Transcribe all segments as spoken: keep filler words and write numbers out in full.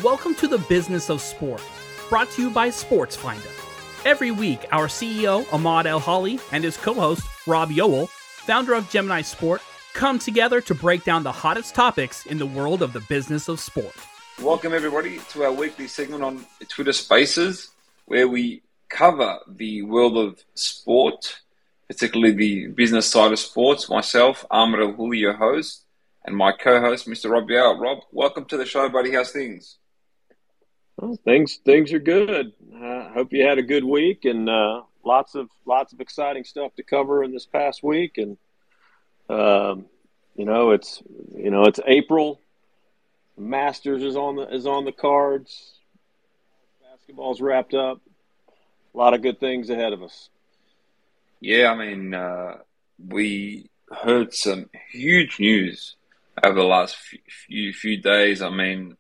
Welcome to the Business of Sport, brought to you by SportsFinder. Every week, our C E O, Ahmad El-Hali, and his co-host, Rob Yoel, founder of Gemini Sport, come together to break down the hottest topics in the world of the business of sport. Welcome, everybody, to our weekly segment on Twitter Spaces, where we cover the world of sport, particularly the business side of sports. Myself, Ahmad El-Hali, your host, and my co-host, Mister Rob Yoel. Rob, welcome to the show, buddy. How's things? Well, things things are good. I uh, hope you had a good week and uh, lots of lots of exciting stuff to cover in this past week. And um, you know, it's you know it's April. Masters is on the is on the cards. Basketball's wrapped up. A lot of good things ahead of us. Yeah, I mean, uh, we heard some huge news over the last few few, few days. I mean,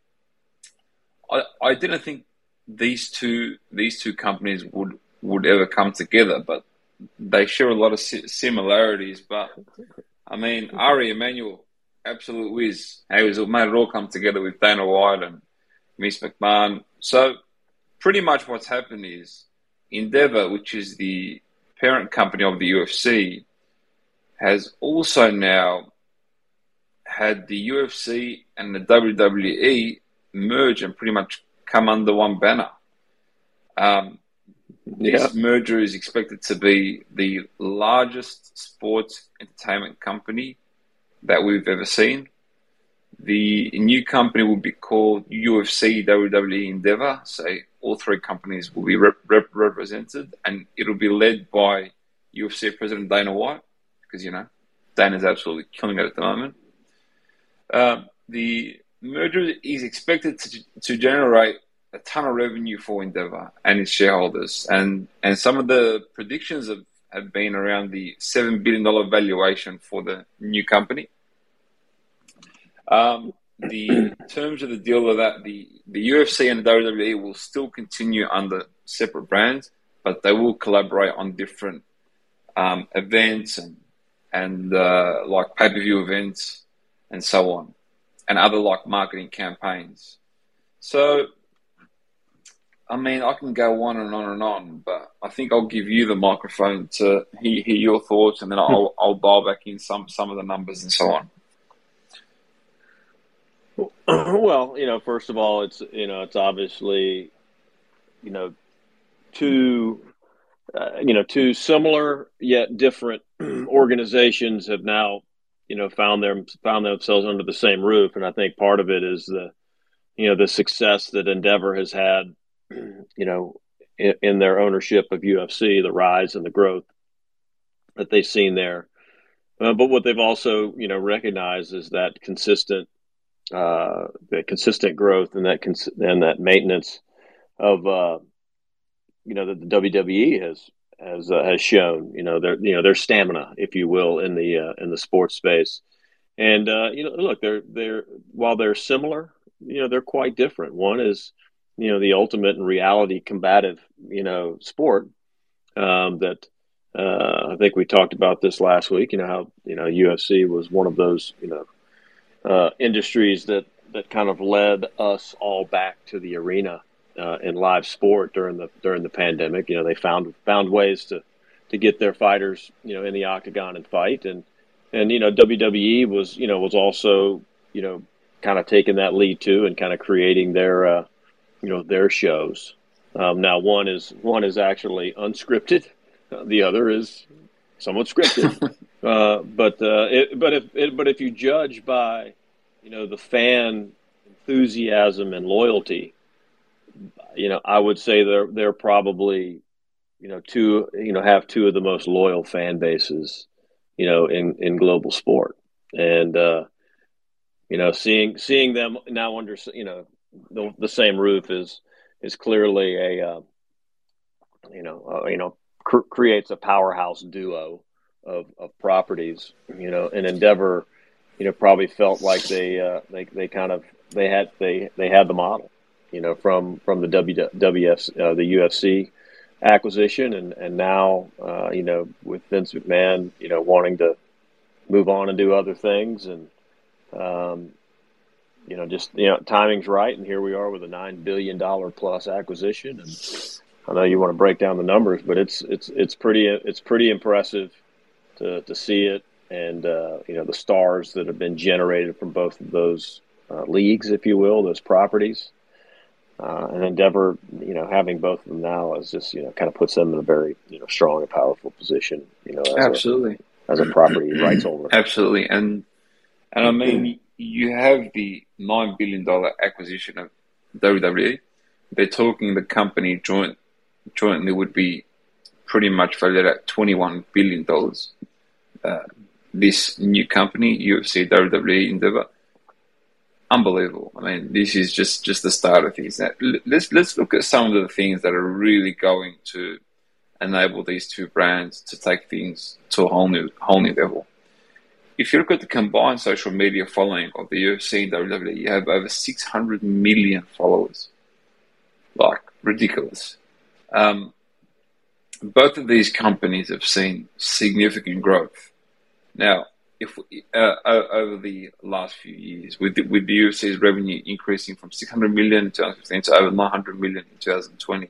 I I didn't think these two these two companies would would ever come together, but they share a lot of similarities. But I mean, Ari Emanuel, absolute whiz. How he's made it all come together with Dana White and Vince McMahon. So pretty much what's happened is Endeavor, which is the parent company of the U F C, has also now had the U F C and the W W E merge and pretty much come under one banner. Um, this yeah. merger is expected to be the largest sports entertainment company that we've ever seen. The new company will be called U F C W W E Endeavor. So all three companies will be rep- rep- represented, and it'll be led by U F C President Dana White, because, you know, Dana's absolutely killing it at the moment. Uh, the merger is expected to, to generate a ton of revenue for Endeavor and its shareholders. And, and some of the predictions have, have been around the seven billion dollars valuation for the new company. Um, the terms of the deal are that the, the U F C and the W W E will still continue under separate brands, but they will collaborate on different um, events and, and uh, like pay-per-view events and so on, and other like marketing campaigns. So, I mean, I can go on and on and on, but I think I'll give you the microphone to hear, hear your thoughts, and then I'll, I'll dial back in some, some of the numbers and so on. Well, you know, first of all, it's, you know, it's obviously, you know, two, uh, you know, two similar yet different organizations have now, you know, found their, found themselves under the same roof. And I think part of it is the, you know, the success that Endeavor has had, you know, in, in their ownership of U F C, the rise and the growth that they've seen there. Uh, but what they've also, you know, recognized is that consistent, uh, the consistent growth and that cons- and that maintenance of, uh, you know, that the W W E has has uh, has shown, you know, their you know their stamina, if you will, in the uh, in the sports space. And uh, you know, look, they're they're while they're similar, you know, they're quite different. One is, you know, the ultimate and reality combative, you know, sport um, that uh, I think we talked about this last week. You know how you know U F C was one of those, you know. Uh, industries that, that kind of led us all back to the arena uh, in live sport during the during the pandemic. You know, they found found ways to, to get their fighters, you know, in the octagon and fight, and and you know W W E was you know was also you know kind of taking that lead too and kind of creating their uh, you know their shows. Um, now one is one is actually unscripted, uh, the other is somewhat scripted. Uh, but uh, it, but if it, but if you judge by, you know, the fan enthusiasm and loyalty, you know, I would say they're they're probably, you know, two you know have two of the most loyal fan bases, you know, in, in global sport, and uh, you know, seeing seeing them now under you know the, the same roof is is clearly a uh, you know uh, you know cr- creates a powerhouse duo of, of properties, you know, and Endeavor, you know, probably felt like they, uh, they, they kind of, they had, they, they had the model, you know, from, from the W W F, uh, the U F C acquisition. And, and now, uh, you know, with Vince McMahon, you know, wanting to move on and do other things. And, um, you know, just you know, timing's right, and here we are with a nine billion dollar plus acquisition. And I know you want to break down the numbers, but it's it's it's pretty it's pretty impressive to to see it, and uh, you know, the stars that have been generated from both of those uh, leagues, if you will, those properties. Uh, and Endeavor, you know, having both of them now is just, you know, kind of puts them in a very, you know, strong and powerful position, you know, as Absolutely. a, as a property rights holder. Absolutely. And, and I mean, you have the nine billion dollars acquisition of W W E. They're talking the company joint, jointly would be pretty much valued at twenty-one billion dollars. Uh, this new company, U F C, W W E, Endeavor, unbelievable. I mean, this is just, just the start of things. Now, let's let's look at some of the things that are really going to enable these two brands to take things to a whole new whole new level. If you look at the combined social media following of the U F C and W W E, you have over six hundred million followers. Like, ridiculous. Um, both of these companies have seen significant growth. Now, if uh, over the last few years, with the, with the U F C's revenue increasing from six hundred million in twenty fifteen to over nine hundred million in twenty twenty,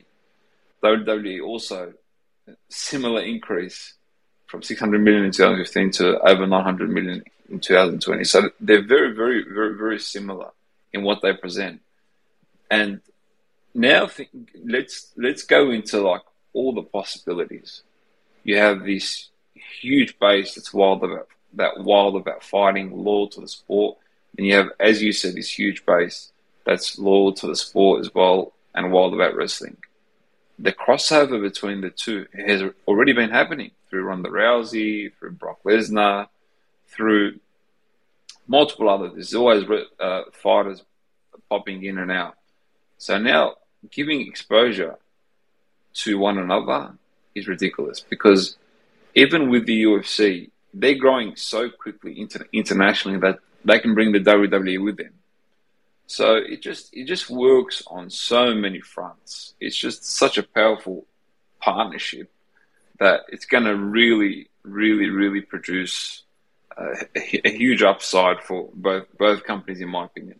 W W E also similar increase from six hundred million in twenty fifteen to over nine hundred million in twenty twenty. So they're very, very, very, very similar in what they present. And now th- let's let's go into like all the possibilities. You have this huge base that's wild about that wild about fighting, loyal to the sport, and you have, as you said, this huge base that's loyal to the sport as well and wild about wrestling. The crossover between the two has already been happening through Ronda Rousey, through Brock Lesnar, through multiple others. There's always uh, fighters popping in and out. So now giving exposure to one another is ridiculous, because even with the U F C, they're growing so quickly inter- internationally that they can bring the W W E with them. So it just it just works on so many fronts. It's just such a powerful partnership that it's going to really, really, really produce a, a, a huge upside for both both companies, in my opinion.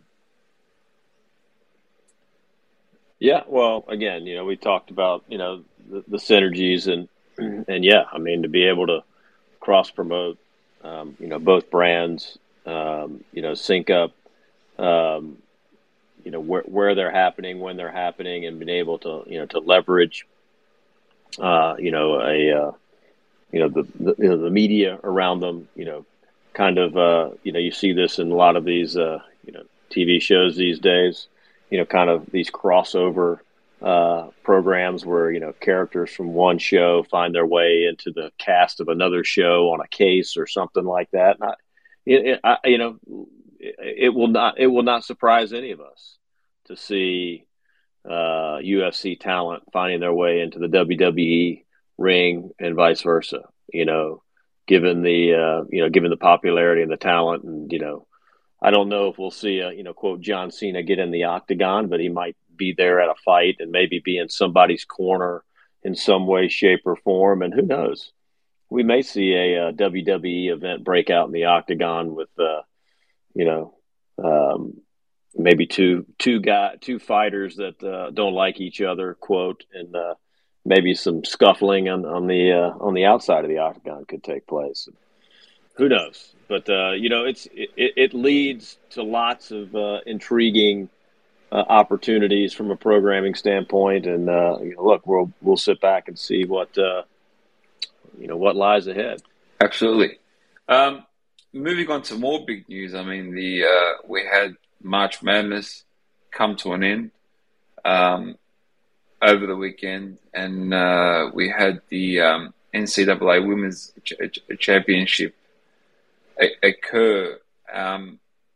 Yeah, well, again, you know, we talked about, you know, the, the synergies and and yeah, I mean, to be able to cross promote, um, you know, both brands, um, you know, sync up, um, you know, where where they're happening, when they're happening, and being able to, you know, to leverage, uh, you know, a, uh, you know, the, the you know the media around them, you know, kind of, uh, you know, you see this in a lot of these, uh, you know, T V shows these days, you know, kind of these crossover uh, programs where, you know, characters from one show find their way into the cast of another show on a case or something like that. And I, it, it, I, you know, it, it will not it will not surprise any of us to see uh, U F C talent finding their way into the W W E ring and vice versa. You know, given the uh, you know given the popularity and the talent, and you know, I don't know if we'll see a, you know, quote, John Cena get in the octagon, but he might be there at a fight and maybe be in somebody's corner in some way, shape, or form. And who knows? We may see a, a W W E event break out in the octagon with, uh, you know, um, maybe two two guy two fighters that uh, don't like each other, quote, and uh, maybe some scuffling on, on the uh, on the outside of the octagon could take place. Who knows? But, uh, you know, it's it, it leads to lots of uh, intriguing uh, opportunities from a programming standpoint. And, uh, you know, look, we'll we'll sit back and see what, uh, you know, what lies ahead. Absolutely. Um, moving on to more big news. I mean, the uh, we had March Madness come to an end um, over the weekend. And uh, we had the um, N C double A Women's Ch- Championship occur. Um,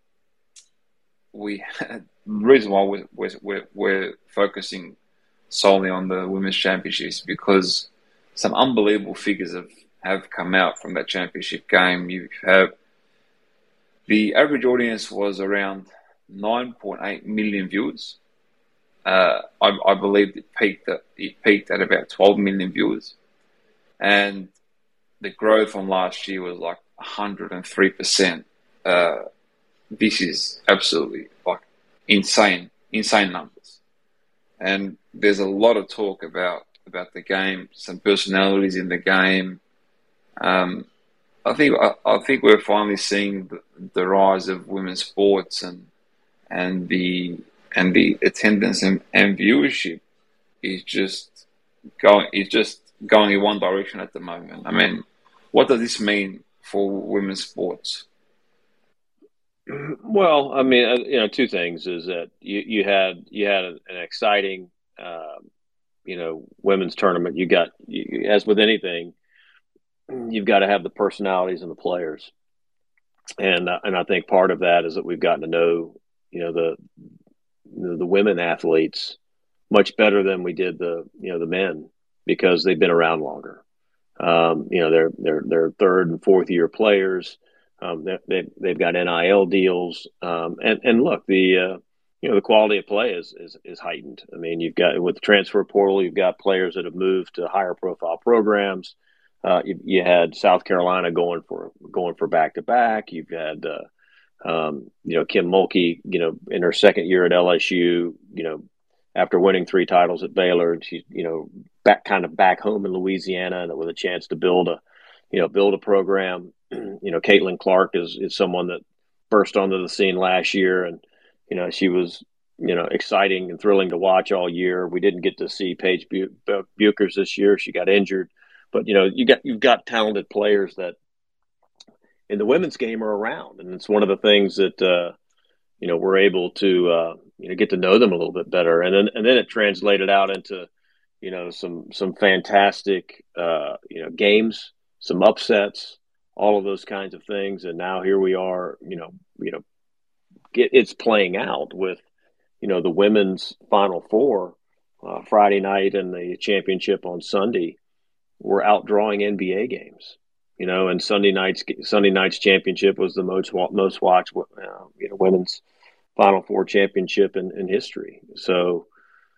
we had, the reason why we're, we're, we're focusing solely on the Women's Championships because some unbelievable figures have, have come out from that championship game. You have the average audience was around nine point eight million viewers. Uh, I, I believe it peaked at, it peaked at about twelve million viewers, and the growth on last year was like one hundred three percent uh, this is absolutely like insane, insane numbers. And there's a lot of talk about about the game, some personalities in the game. Um, I think I, I think we're finally seeing the, the rise of women's sports and and the and the attendance and, and viewership is just going is just going in one direction at the moment. I mean, what does this mean for women's sports? Well, I mean, uh, you know, two things is that you, you had you had an exciting, um, you know, women's tournament. You got, you, as with anything, you've got to have the personalities and the players, and uh, and I think part of that is that we've gotten to know, you know, the the, the women athletes much better than we did the you know the men because they've been around longer. Um, you know, they're they're they're third and fourth year players. Um, they, they've they've got N I L deals, um, and and look, the uh, you know the quality of play is, is is heightened. I mean, you've got with the transfer portal, you've got players that have moved to higher profile programs. Uh, you, you had South Carolina going for going for back to back. You've had uh, um, you know Kim Mulkey, you know, in her second year at L S U, you know, after winning three titles at Baylor, and she's you know back kind of back home in Louisiana, and with a chance to build a you know build a program. You know, Caitlin Clark is is someone that burst onto the scene last year, and you know she was you know exciting and thrilling to watch all year. We didn't get to see Paige Buchers this year; she got injured. But you know, you got you've got talented players that in the women's game are around, and it's one of the things that uh, you know we're able to uh, you know get to know them a little bit better, and then and then it translated out into you know some some fantastic uh, you know games, some upsets, all of those kinds of things, and now here we are, you know, you know, get, it's playing out with you know the women's Final Four uh, Friday night and the championship on Sunday. We're outdrawing N B A games, you know, and Sunday night's Sunday night's championship was the most most watched, uh, you know, women's Final Four championship in, in history. So,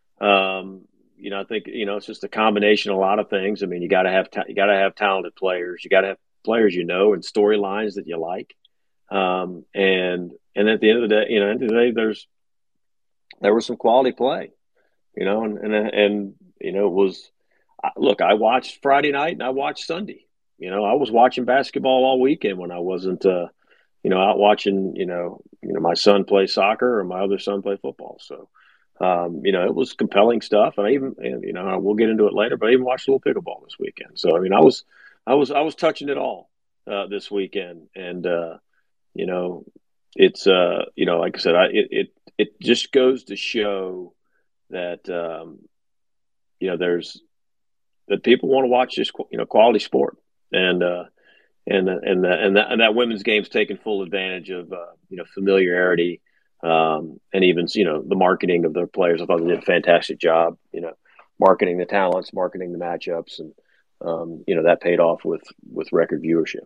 um, you know, I think you know it's just a combination of a lot of things. I mean, you got to have ta- you got to have talented players, you got to have players you know, and storylines that you like, um, and and at the end of the day, you know, at the end of the day, there's there was some quality play, you know, and and and you know it was. Look, I watched Friday night and I watched Sunday. You know, I was watching basketball all weekend when I wasn't, uh, you know, out watching, you know, you know, my son play soccer or my other son play football. So, um, you know, it was compelling stuff. And I even, and, you know, we'll get into it later, but I even watched a little pickleball this weekend. So, I mean, I was, I was, I was touching it all uh, this weekend, and uh, you know, it's, uh, you know, like I said, I, it, it, it just goes to show that, um, you know, there's. that people want to watch this, you know, quality sport, and uh, and and the, and that and that women's game's taking full advantage of uh, you know familiarity, um, and even you know the marketing of their players. I thought they did a fantastic job, you know, marketing the talents, marketing the matchups, and um, you know that paid off with with record viewership.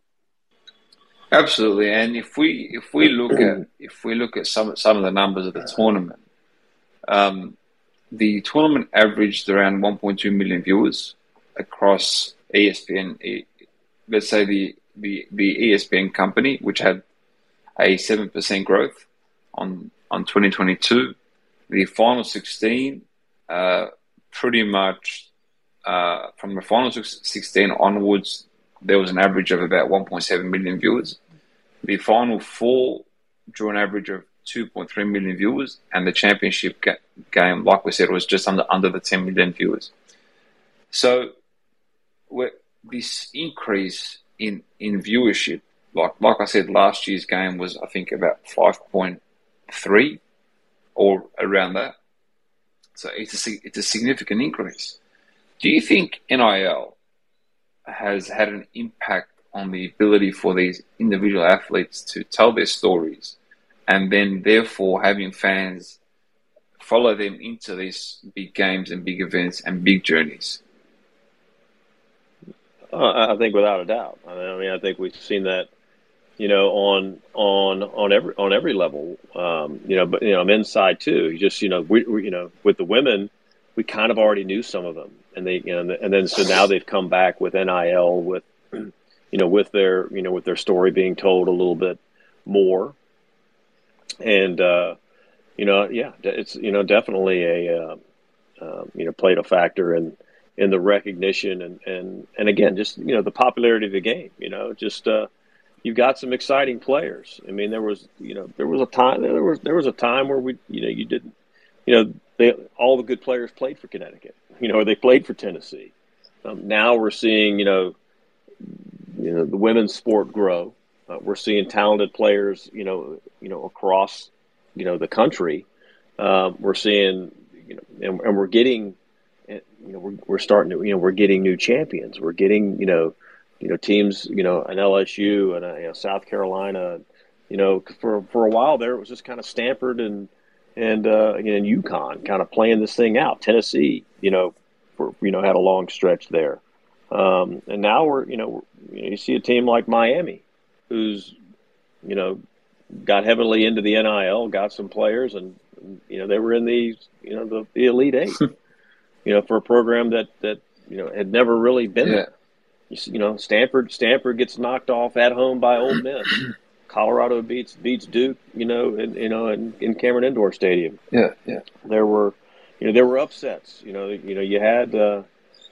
Absolutely, and if we if we look at if we look at some some of the numbers of the tournament, um, the tournament averaged around one point two million viewers across E S P N, let's say the, the, the E S P N company, which had a seven percent growth on, on twenty twenty-two. The final sixteen, uh, pretty much uh, from the final sixteen onwards, there was an average of about one point seven million viewers. The final four drew an average of two point three million viewers, and the championship ga- game, like we said, was just under, under the ten million viewers. So, this increase in, in viewership, like like I said, last year's game was, I think, about five point three or around that. So it's a, it's a significant increase. Do you think N I L has had an impact on the ability for these individual athletes to tell their stories, and then therefore having fans follow them into these big games and big events and big journeys? Uh, I think without a doubt. I mean, I think we've seen that, you know, on on on every on every level. Um, you know, but you know, men's side too. You just you know, we, we you know, with the women, we kind of already knew some of them, and they you know, and then so now they've come back with N I L, with you know, with their you know, with their story being told a little bit more. and uh, you know, yeah, it's you know definitely a uh, um, you know played a factor in in the recognition and and and again, just you know the popularity of the game. You know, just uh, you've got some exciting players. I mean, there was you know there was a time there was there was a time where we you know you didn't you know they all the good players played for Connecticut. You know, or they played for Tennessee. Um, now we're seeing you know you know the women's sport grow. Uh, we're seeing talented players you know you know across you know the country. Um, we're seeing you know and, and we're getting you know we're, we're starting to you know we're getting new champions. We're getting you know you know teams you know an L S U and a, you know, South Carolina. You know for for a while there it was just kind of Stanford and and uh, and UConn kind of playing this thing out. Tennessee you know for you know had a long stretch there. Um, and now we're, you know, you know, you see a team like Miami, who's, you know, got heavily into the N I L, got some players, and you know they were in the, you know, the, the Elite Eight, you know, for a program that that you know had never really been Yeah. there. You, you know, Stanford Stanford gets knocked off at home by Ole Miss. Colorado beats beats Duke, you know, in, you know, in, in Cameron Indoor Stadium. Yeah, yeah. There were, you know, there were upsets. You know, you know, you had. Uh,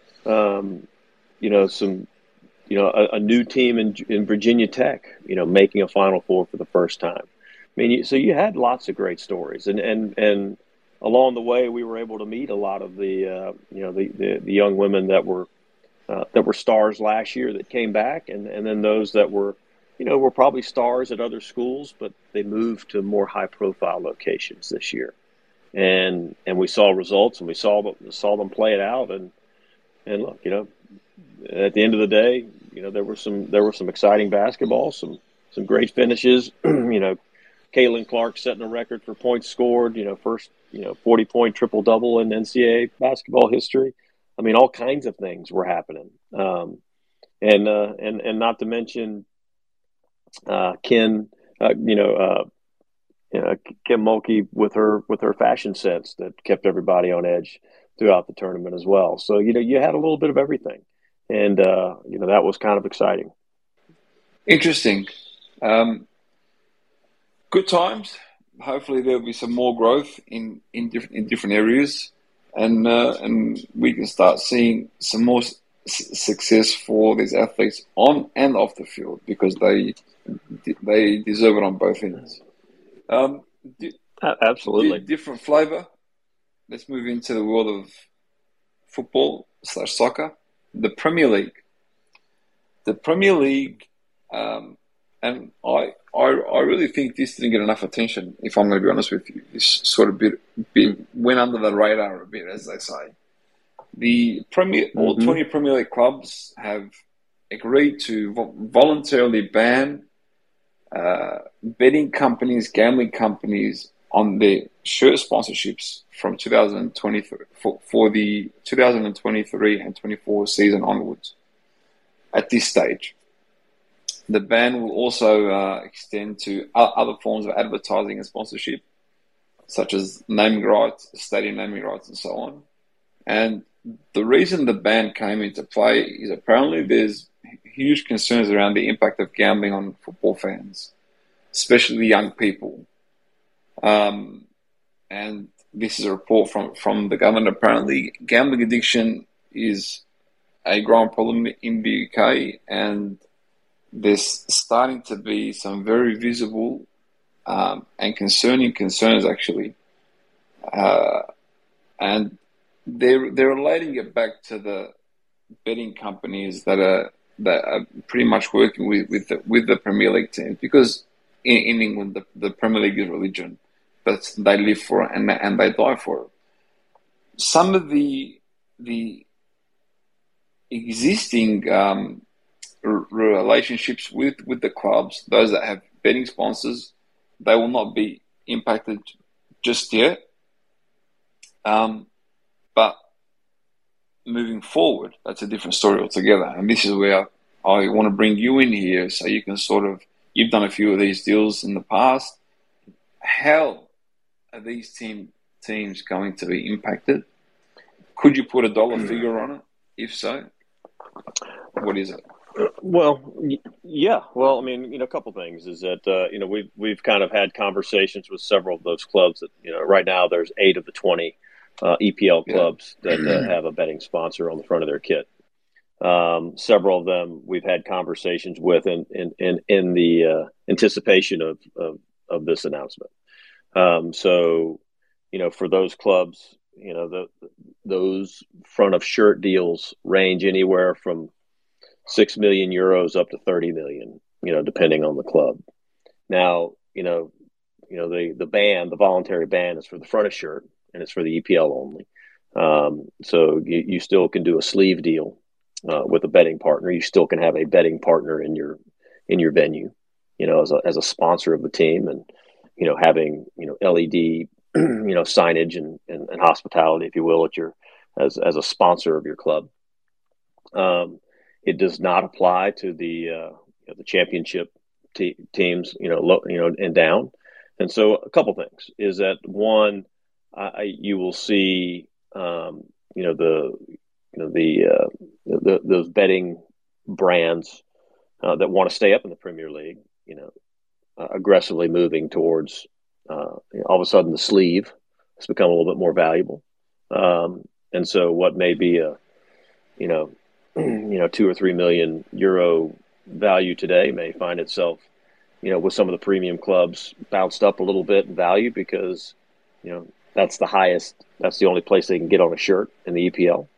um, you know, some, you know, a, a new team in in Virginia Tech, you know, making a Final Four for the first time. I mean, you, so you had lots of great stories, and and and along the way, we were able to meet a lot of the, uh, you know, the, the the young women that were uh, that were stars last year that came back, and and then those that were, you know, were probably stars at other schools, but they moved to more high profile locations this year, and and we saw results, and we saw them, saw them play it out, and and look, you know. At the end of the day, you know there were some there were some exciting basketball, some some great finishes. you know, Caitlin Clark setting a record for points scored. You know, first you know forty point triple double in N C double A basketball history. I mean, all kinds of things were happening, um, and uh, and and not to mention uh, Ken, uh, you know, uh, you know, Kim Mulkey with her with her fashion sense that kept everybody on edge throughout the tournament as well. So you know, you had a little bit of everything. And, uh, you know, that was kind of exciting. Interesting. Um, good times. Hopefully there'll be some more growth in, in, diff- in different areas. And uh, and we can start seeing some more s- success for these athletes on and off the field because they they deserve it on both ends. Um, di- Absolutely. di- different flavor. Let's move into the world of football slash soccer. The Premier League. The Premier League, um, and I, I, I really think this didn't get enough attention. If I'm going to be honest with you, this sort of bit, bit went under the radar a bit, as they say. The Premier, mm-hmm. all twenty Premier League clubs have agreed to vo- voluntarily ban uh, betting companies, gambling companies on their shirt sponsorships from two thousand twenty-three for, for the two thousand twenty-three and twenty-four season onwards. At this stage, the ban will also uh, extend to other forms of advertising and sponsorship, such as naming rights, stadium naming rights, and so on. And the reason the ban came into play is apparently there's huge concerns around the impact of gambling on football fans, especially young people. Um, and this is a report from, from the government. Apparently, gambling addiction is a growing problem in the U K, and there's starting to be some very visible um, and concerning concerns, actually. Uh, and they're they're relating it back to the betting companies that are that are pretty much working with with the, with the Premier League teams, because in, in England the, the Premier League is religion, but they live for it and and they die for it. Some of the the existing um, r- relationships with, with the clubs, those that have betting sponsors, they will not be impacted just yet. Um, but moving forward, that's a different story altogether. And this is where I want to bring you in here so you can sort of, you've done a few of these deals in the past. How are these team teams going to be impacted? Could you put a dollar figure on it? If so, what is it? Well, yeah. Well, I mean, you know, a couple things is that uh, you know we've we've kind of had conversations with several of those clubs that you know right now there's eight of the twenty uh, E P L Yeah. clubs that uh, have a betting sponsor on the front of their kit. Um, several of them we've had conversations with in in in, in the uh, anticipation of, of of this announcement. Um, so, you know, for those clubs, you know, the those front of shirt deals range anywhere from six million euros up to thirty million, you know, depending on the club. Now, you know, you know the the ban, the voluntary ban, is for the front of shirt, and it's for the E P L only. Um, so you, you still can do a sleeve deal uh, with a betting partner. You still can have a betting partner in your in your venue, you know, as a as a sponsor of the team, and you know having you know L E D, you know, signage and, and, and hospitality, if you will, at your as as a sponsor of your club. Um, it does not apply to the uh, you know, the championship te- teams, you know, low, you know, and down. And so, a couple things is that one, I, you will see, um, you know, the you know the, uh, the those betting brands uh, that want to stay up in the Premier League, you know, uh, aggressively moving towards uh, you know, all of a sudden the sleeve has become a little bit more valuable. Um, and so, what may be a you know you know, two or three million euro value today may find itself, you know, with some of the premium clubs bounced up a little bit in value because, you know, that's the highest, that's the only place they can get on a shirt in the E P L.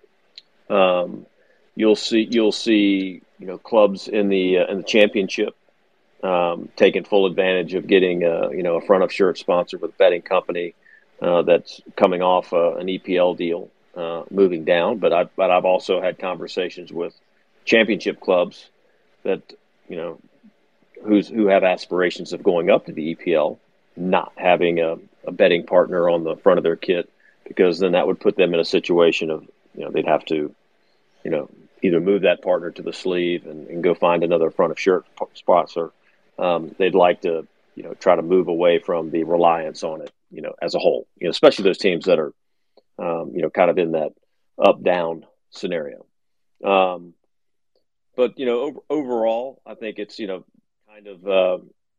Um, you'll see, you'll see, you know, clubs in the uh, in the championship um, taking full advantage of getting, uh, you know, a front of shirt sponsor with a betting company uh, that's coming off uh, an E P L deal. Uh, moving down, but I but I've also had conversations with championship clubs that you know who's who have aspirations of going up to the E P L, not having a, a betting partner on the front of their kit, because then that would put them in a situation of you know they'd have to you know either move that partner to the sleeve and, and go find another front of shirt sponsor. Um, they'd like to you know try to move away from the reliance on it you know as a whole, you know especially those teams that are Um, you know, kind of in that up-down scenario. Um, but you know, over, overall, I think it's you know kind of uh,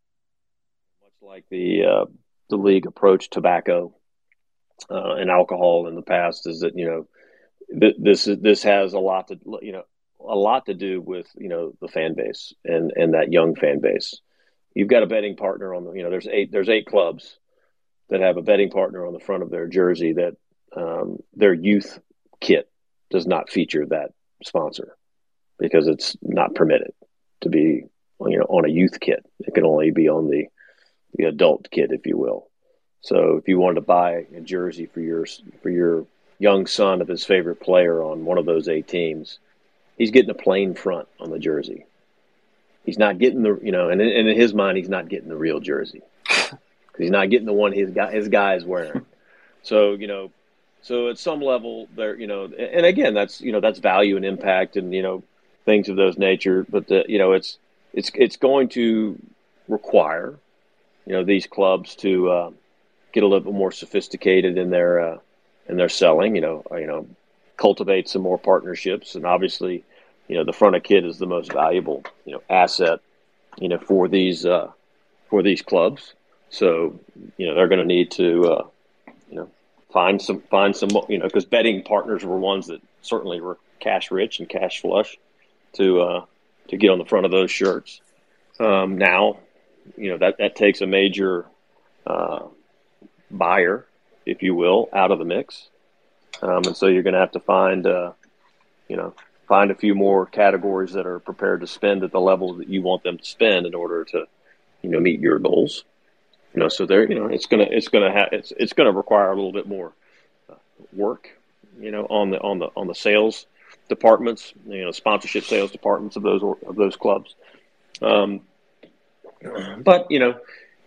much like the uh, the league approach tobacco uh, and alcohol in the past. Is that you know th- this is this has a lot to you know a lot to do with you know the fan base and and that young fan base. You've got a betting partner on the you know there's eight there's eight clubs that have a betting partner on the front of their jersey that um, their youth kit does not feature that sponsor because it's not permitted to be you know on a youth kit. It can only be on the the adult kit, if you will. So if you wanted to buy a jersey for your for your young son of his favorite player on one of those eight teams, he's getting a plain front on the jersey. He's not getting the you know, and in, and in his mind, he's not getting the real jersey. He's not getting the one his guy his guy is wearing. So you know, so at some level, there you know, and again, that's you know that's value and impact and you know things of those nature. But the, you know, it's it's it's going to require you know these clubs to uh, get a little bit more sophisticated in their uh, in their selling. You know, you know, cultivate some more partnerships, and obviously, you know, the front of kit is the most valuable you know asset you know for these uh, for these clubs. So, you know, they're going to need to, uh, you know, find some, find some, you know, because betting partners were ones that certainly were cash rich and cash flush to, uh, to get on the front of those shirts. Um, now, you know, that, that takes a major uh, buyer, if you will, out of the mix. Um, and so you're going to have to find, uh, you know, find a few more categories that are prepared to spend at the level that you want them to spend in order to, you know, meet your goals. You know, so there, you know, it's gonna, it's gonna have, it's, it's gonna require a little bit more uh, work, you know, on the, on the, on the sales departments, you know, sponsorship sales departments of those, of those clubs. Um, but you know,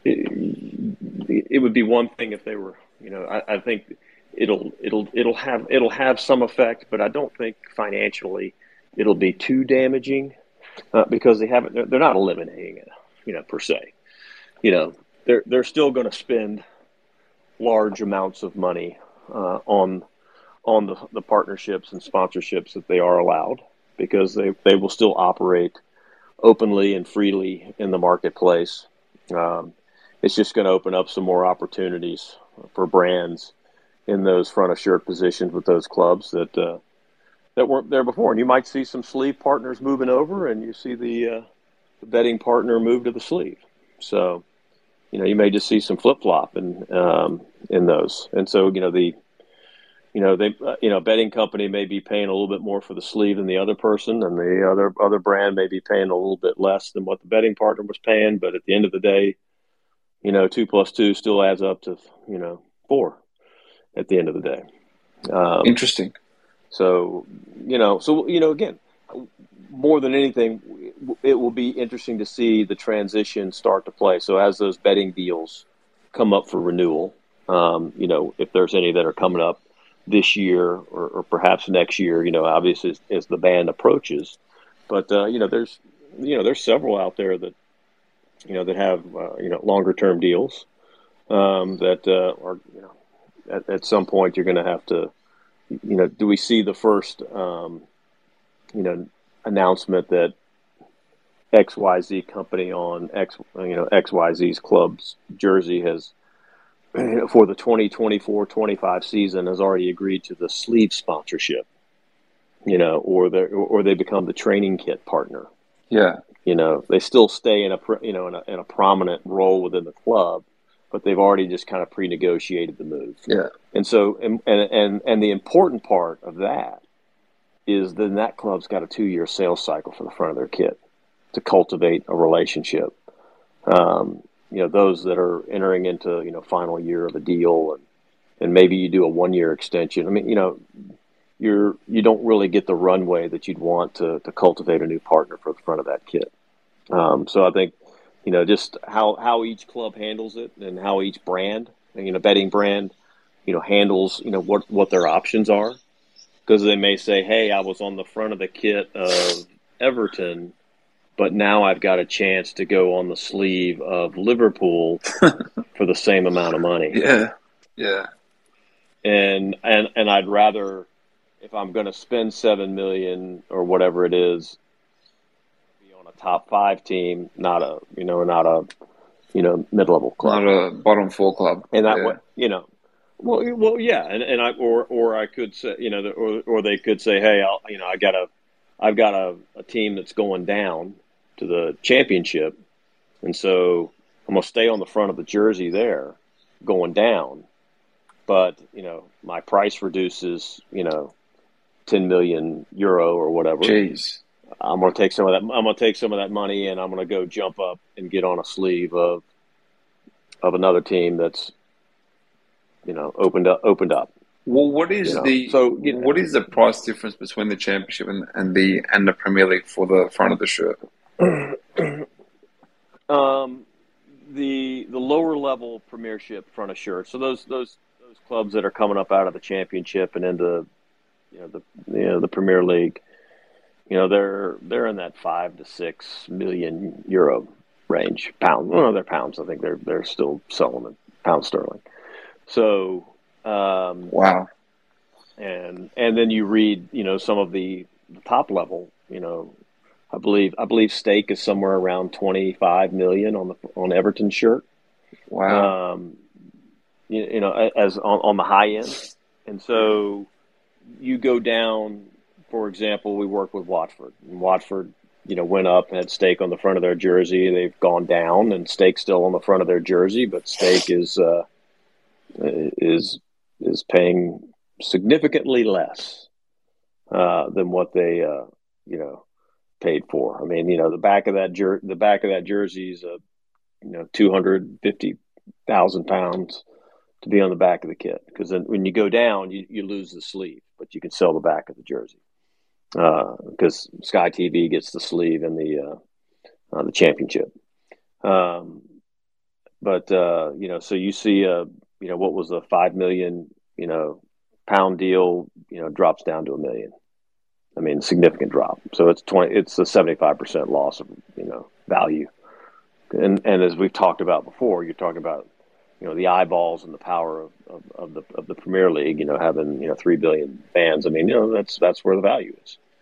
it, it would be one thing if they were, you know, I, I think it'll, it'll, it'll have, it'll have some effect, but I don't think financially it'll be too damaging uh, because they haven't, they're, they're not eliminating it, you know, per se, you know. They're they're still going to spend large amounts of money uh, on on the, the partnerships and sponsorships that they are allowed. because they, they will still operate openly and freely in the marketplace. Um, it's just going to open up some more opportunities for brands in those front of shirt positions with those clubs that uh, that weren't there before. And you might see some sleeve partners moving over, and you see the, uh, the betting partner move to the sleeve. So, you know, you may just see some flip flop in um, in those. And so, you know, the you know they uh, you know betting company may be paying a little bit more for the sleeve than the other person, and the other other brand may be paying a little bit less than what the betting partner was paying. But at the end of the day, you know, two plus two still adds up to, you know, four at the end of the day. Um, Interesting. So, you know, so, you know, again, more than anything, it will be interesting to see the transition start to play. So as those betting deals come up for renewal, um, you know, if there's any that are coming up this year or, or perhaps next year, you know, obviously as, as the ban approaches. But, uh, you know, there's, you know, there's several out there that, you know, that have, uh, you know, longer term deals um, that uh, are, you know, at, at some point you're going to have to, you know, do we see the first, um, you know, announcement that X Y Z company on X, you know, X Y Z's club's jersey has, you know, for the twenty twenty-four twenty-five season has already agreed to the sleeve sponsorship, you know, or they or they become the training kit partner. Yeah. You know, they still stay in a, you know, in a, in a prominent role within the club, but they've already just kind of pre-negotiated the move. Yeah. And so, and, and, and the important part of that is then that club's got a two-year sales cycle for the front of their kit to cultivate a relationship. Um, you know, those that are entering into, you know, final year of a deal, and, and maybe you do a one-year extension. I mean, you know, you're, you don't really get the runway that you'd want to, to cultivate a new partner for the front of that kit. Um, so I think, you know, just how, how each club handles it and how each brand, you know, betting brand, you know, handles, you know, what, what their options are. Because they may say, hey, I was on the front of the kit of Everton, but now I've got a chance to go on the sleeve of Liverpool for the same amount of money. Yeah. Yeah. And, and, and I'd rather, if I'm going to spend seven million or whatever it is, be on a top five team, not a, you know, not a, you know, mid-level club. Not a bottom four club. And that yeah. way, you know, well, well, yeah. And, and I, or, or I could say, you know, or, or they could say, hey, I'll, you know, I got a, I've got a, a team that's going down to the championship. And so I'm going to stay on the front of the jersey there going down. But, you know, my price reduces, you know, ten million euro or whatever. Jeez. I'm going to take some of that. I'm going to take some of that money and I'm going to go jump up and get on a sleeve of, of another team that's, you know, opened up, opened up. Well, what is you know? the so, you know, what is the price difference between the championship and, and the and the Premier League for the front of the shirt? um, the the lower level Premiership front of shirt. So those those those clubs that are coming up out of the Championship and into, you know, the you know the Premier League, you know, they're they're in that five to six million euro range. Pound, well, they're pounds. I think they're they're still selling in pound sterling. So, um, wow. And and then you read, you know, some of the, the top level, you know, I believe I believe stake is somewhere around twenty-five million on the on Everton shirt. Wow. Um, you, you know, as on, on the high end. And so you go down, for example, we work with Watford. And Watford, you know, went up and had stake on the front of their jersey. They've gone down, and stake still on the front of their jersey, but stake is uh, is is paying significantly less uh, than what they uh, you know paid for. I mean, you know, the back of that jer- the back of that jersey is a you know two hundred fifty thousand pounds to be on the back of the kit, because then when you go down, you, you lose the sleeve, but you can sell the back of the jersey because uh, Sky T V gets the sleeve in the uh, uh, the championship. Um, but uh, you know, so you see a you know what was a five million you know pound deal, you know, drops down to a million. I mean, significant drop. So it's twenty. It's a seventy-five percent loss of you know value. And and as we've talked about before, you're talking about you know the eyeballs and the power of, of, of the of the Premier League. You know, having you know three billion fans. I mean, you know that's that's where the value is.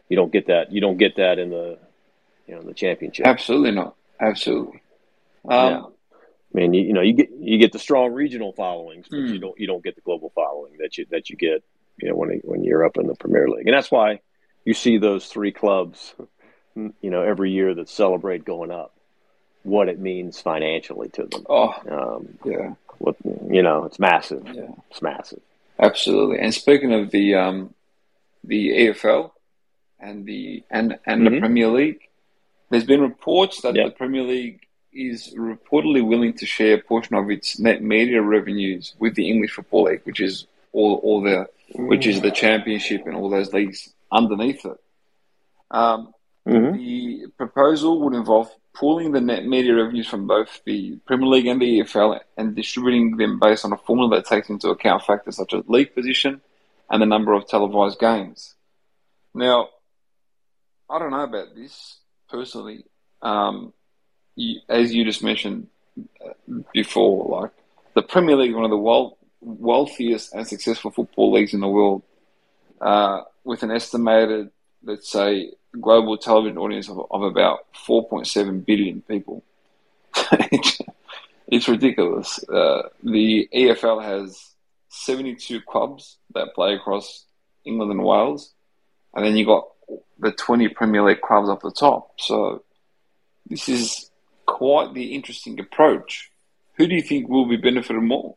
you don't get that. You don't get that in the you know the championship. Absolutely not. Absolutely. Um, yeah. I mean, you, you know, you get you get the strong regional followings, but hmm. you don't you don't get the global following that you that you get you know when when you're up in the Premier League, and that's why you see those three clubs, you know, every year that celebrate going up. What it means financially to them. Oh, um, yeah. What you know, it's massive. Yeah, it's massive. Absolutely. And speaking of the um, the A F L and the and and mm-hmm. the Premier League, there's been reports that yep. the Premier League is reportedly willing to share a portion of its net media revenues with the English Football League, which is all all the which is the Championship and all those leagues underneath it. Um, mm-hmm. The proposal would involve pooling the net media revenues from both the Premier League and the E F L and distributing them based on a formula that takes into account factors such as league position and the number of televised games. Now, I don't know about this personally. Um, you, as you just mentioned before, like the Premier League is one of the wealth, wealthiest and successful football leagues in the world, uh, with an estimated, let's say, global television audience of, of about four point seven billion people. it's, it's ridiculous. Uh, the E F L has seventy-two clubs that play across England and Wales, and then you got the twenty Premier League clubs up the top. So this is quite the interesting approach. Who do you think will be benefited more?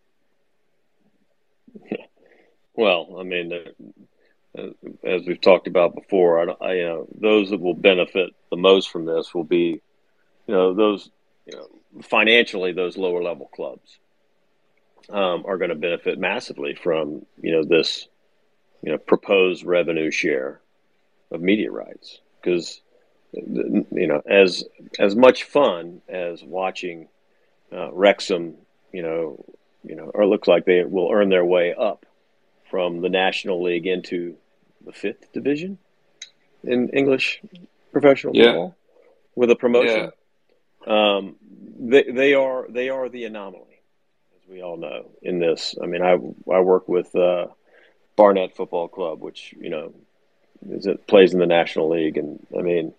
Well, I mean, uh, as we've talked about before, I, I, you know, those that will benefit the most from this will be, you know, those, you know, financially, those lower level clubs um, are going to benefit massively from, you know, this, you know, proposed revenue share of media rights. Because, you know, as as much fun as watching uh, Wrexham, you know, you know, or it looks like they will earn their way up from the National League into the fifth division in English professional yeah. football with a promotion. Yeah. Um, they they are they are the anomaly, as we all know in this. I mean, I I work with uh, Barnet Football Club, which you know is it plays in the National League, and I mean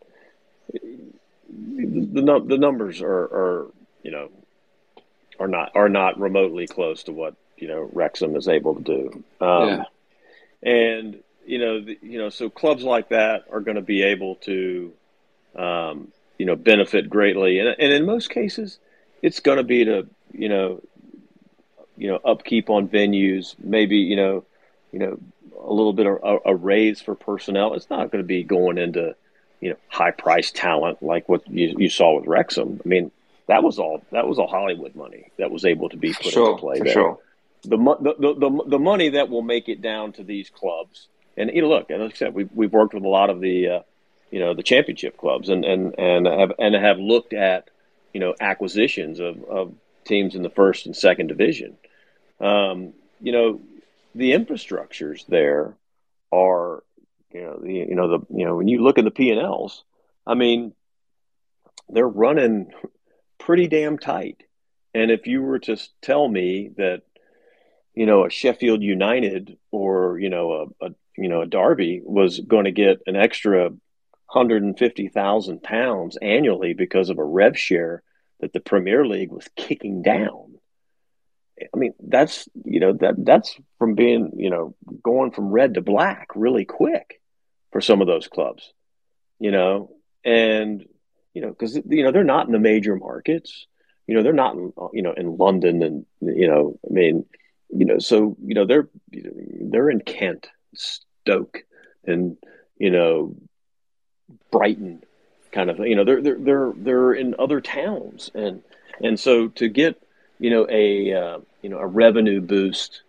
the the, the numbers are, are you know are not are not remotely close to what you know Wrexham is able to do. Um, yeah. And you know, the, you know, so clubs like that are going to be able to, um, you know, benefit greatly, and and in most cases, it's going to be to you know, you know, upkeep on venues, maybe you know, you know, a little bit of a, a raise for personnel. It's not going to be going into, you know, high priced talent like what you, you saw with Wrexham. I mean, that was all that was all Hollywood money that was able to be put sure, into play for there. Sure. The, the the the money that will make it down to these clubs, and you know, look, as I said, we've we've worked with a lot of the, uh, you know, the championship clubs, and and and have and have looked at, you know, acquisitions of, of teams in the first and second division. Um, you know, the infrastructures there are, you know, the you know the you know when you look at the P and Ls, I mean, they're running pretty damn tight. And if you were to tell me that, you know, a Sheffield United or, you know, a, a you know, a Derby was going to get an extra one hundred fifty thousand pounds annually because of a rev share that the Premier League was kicking down. I mean, that's, you know, that that's from being, you know, going from red to black really quick for some of those clubs, you know, and, you know, because, you know, they're not in the major markets, you know, they're not, in, you know, in London and, you know, I mean, you know, so, you know, they're, they're in Kent, Stoke, and, you know, Brighton kind of, you know, they're, they're, they're, they're in other towns. And, and so to get, you know, a, uh, you know, a revenue boost,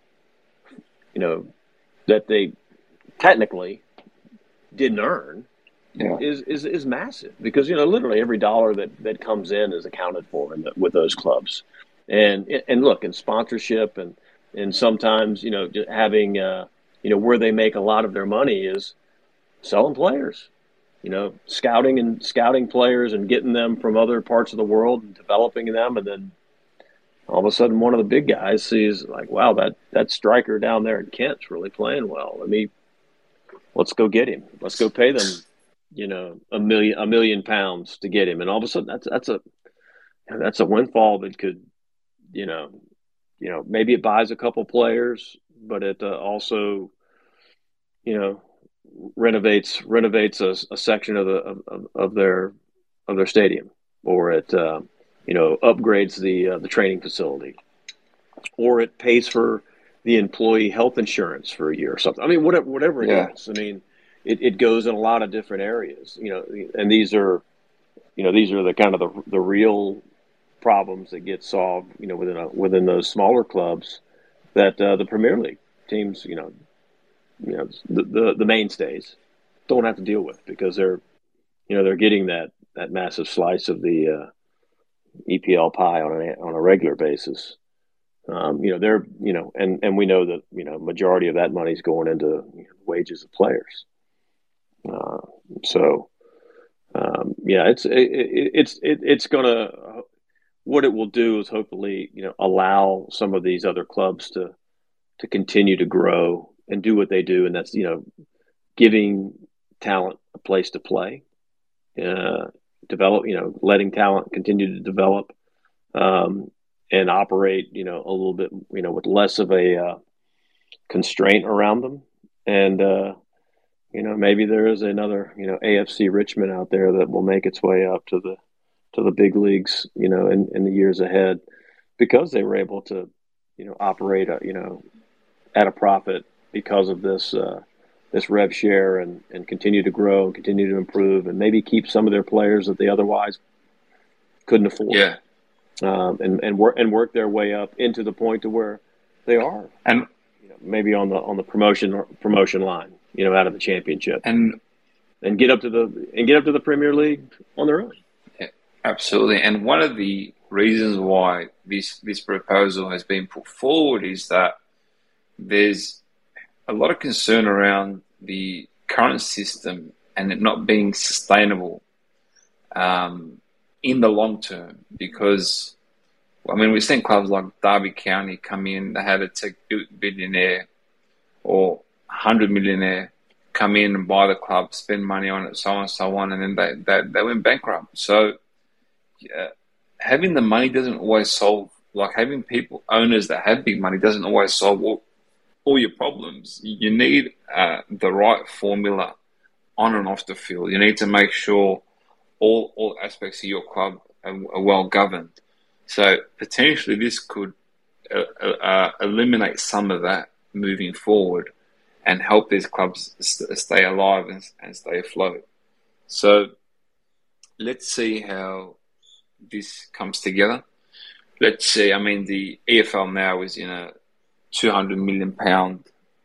you know, that they technically didn't earn yeah. is, is, is massive because, you know, literally every dollar that, that comes in is accounted for in the, with those clubs. And, and look, in sponsorship and, and sometimes, you know, just having, uh, you know, where they make a lot of their money is selling players, you know, scouting and scouting players and getting them from other parts of the world and developing them. And then all of a sudden one of the big guys sees like, wow, that, that striker down there in Kent's really playing well. Let me, let's go get him. Let's go pay them, you know, a million a million pounds to get him. And all of a sudden, that's that's a that's a windfall that could, you know, you know, maybe it buys a couple players, but it uh, also, you know, renovates renovates a, a section of the of, of their of their stadium, or it uh, you know upgrades the uh, the training facility, or it pays for the employee health insurance for a year or something. I mean, whatever whatever it Yeah. is. I mean, it, it goes in a lot of different areas. You know, and these are you know these are the kind of the the real problems that get solved. You know, within a, within those smaller clubs that uh, the Premier League teams, you know, you know the, the the mainstays don't have to deal with, because they're you know they're getting that that massive slice of the uh, E P L pie on a on a regular basis. Um, you know they're you know and and we know that you know majority of that money is going into you know, wages of players. Uh, so um, yeah, it's it, it, it's it, it's gonna what it will do is hopefully you know allow some of these other clubs to to continue to grow and do what they do, and that's you know giving talent a place to play, uh, develop, you know, letting talent continue to develop, um, and operate, you know, a little bit, you know, with less of a uh, constraint around them. And, uh, you know, maybe there is another, you know, A F C Richmond out there that will make its way up to the to the big leagues, you know, in, in the years ahead, because they were able to, you know, operate, a, you know, at a profit because of this. Uh, this rev share, and, and continue to grow and continue to improve, and maybe keep some of their players that they otherwise couldn't afford. Yeah. Um, and, and work and work their way up into the point to where they are, And you know, maybe on the on the promotion promotion line, you know, out of the championship, and and get up to the and get up to the Premier League on their own. yeah, absolutely. And one of the reasons why this this proposal has been put forward is that there's a lot of concern around the current system and it not being sustainable um, in the long term, because, I mean, we've seen clubs like Derby County come in, they had a tech billionaire or hundred millionaire come in and buy the club, spend money on it, so on and so on, and then they, they, they went bankrupt. So yeah, having the money doesn't always solve, like having people, owners that have big money doesn't always solve all, all your problems. You need uh, the right formula on and off the field. You need to make sure all all aspects of your club are, are well governed. So potentially this could uh, uh, eliminate some of that moving forward and help these clubs st- stay alive and, and stay afloat. So let's see how this comes together. Let's see. I mean, the E F L now is in a two hundred million pound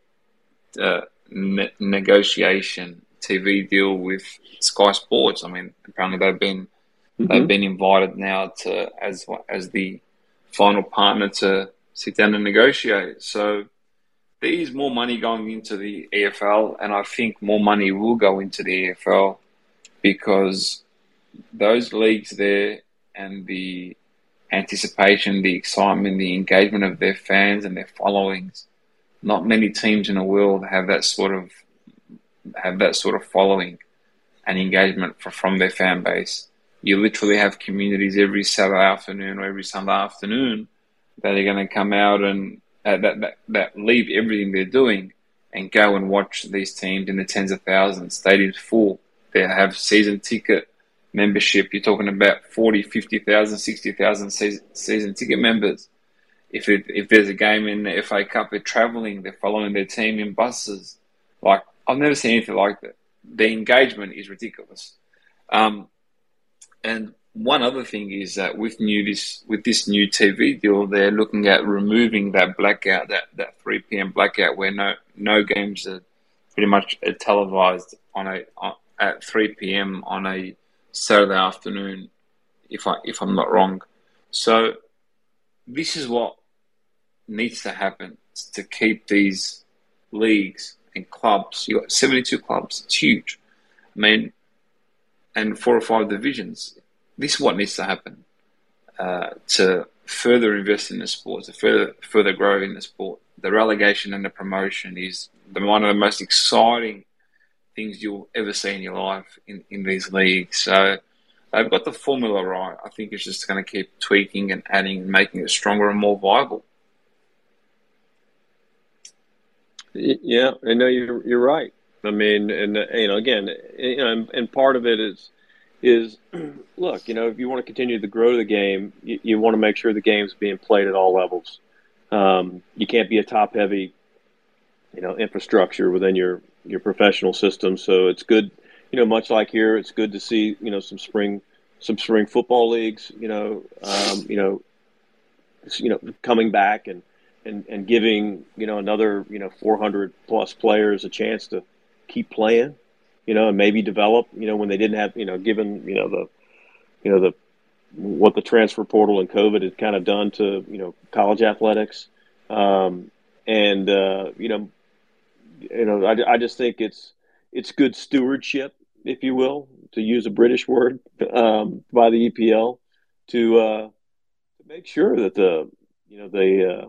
uh, ne- negotiation T V deal with Sky Sports. I mean, apparently they've been mm-hmm. they've been invited now to as as the final partner to sit down and negotiate. So there is more money going into the E F L, and I think more money will go into the E F L because those leagues there and the anticipation, the excitement, the engagement of their fans and their followings. Not many teams in the world have that sort of have that sort of following and engagement for, from their fan base. You literally have communities every Saturday afternoon or every Sunday afternoon that are going to come out and uh, that, that that leave everything they're doing and go and watch these teams in the tens of thousands, stadiums full. They have season ticket membership. You're talking about forty, fifty thousand, sixty thousand season, season ticket members. If it, if there's a game in the F A Cup, they're travelling, they're following their team in buses. Like, I've never seen anything like that. The engagement is ridiculous. Um, and one other thing is that with new this with this new T V deal, they're looking at removing that blackout, that, that three p.m. blackout where no no games are pretty much televised on a on, at three p.m. on a Saturday afternoon, if I if I'm not wrong. So this is what needs to happen to keep these leagues and clubs. You got seventy-two clubs. It's huge. I mean, and four or five divisions. This is what needs to happen uh, to further invest in the sport, to further further grow in the sport. The relegation and the promotion is the, one of the most exciting things you'll ever see in your life in, in these leagues. So they've got the formula right. I think it's just going to keep tweaking and adding and making it stronger and more viable. Yeah, I know you're you're right. I mean, and you know, again, you know, and, and part of it is is look, you know, if you want to continue to grow the game, you, you want to make sure the game's being played at all levels. Um, you can't be a top heavy, you know, infrastructure within your your professional system. So it's good, you know, much like here, it's good to see, you know, some spring some spring football leagues, you know, um, you know, you know, coming back and. And, and giving, you know, another, you know, four hundred plus players a chance to keep playing, you know, and maybe develop, you know, when they didn't have, you know, given, you know, the, you know, the, what the transfer portal and COVID had kind of done to, you know, college athletics. Um, and, uh, you know, you know, I, I just think it's, it's good stewardship, if you will, to use a British word, um, by the E P L to, uh, to make sure that the, you know, the, uh,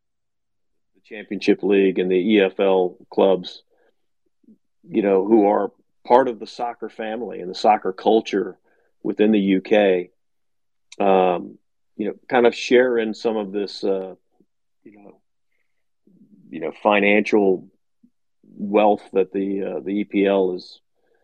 Championship League and the E F L clubs, you know, who are part of the soccer family and the soccer culture within the U K, um, you know, kind of share in some of this, uh, you know, you know, financial wealth that the uh, the E P L is,